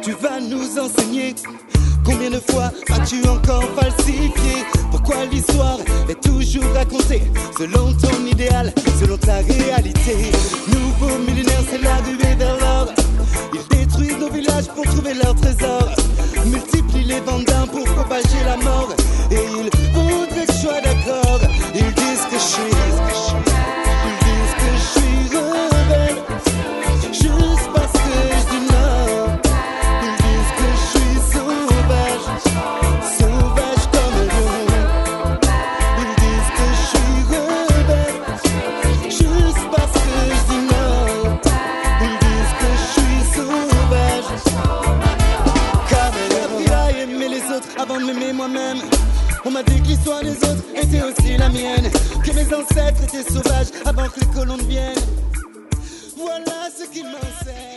tu vas nous enseigner. Combien de fois as-tu encore falsifié? Pourquoi l'histoire est toujours racontée selon ton idéal, selon ta réalité? Nouveau millénaire, c'est la ruée vers l'or. Ils détruisent nos villages pour trouver leur trésor, multiplient les vendins pour propager la mort. Et ils voudraient que je sois d'accord. Ils disent que je suis rebelle, juste parce que je dis non. Ils disent que je suis sauvage, sauvage comme un lion. Ils disent que je suis rebelle, juste parce que je dis non. Ils disent que je suis sauvage comme un lion. J'ai appris à aimer les autres avant de m'aimer moi-même. On m'a dit que l'histoire des autres était aussi la mienne, que mes ancêtres étaient sauvages avant que les colons ne viennent. Voilà ce qu'ils m'enseignent.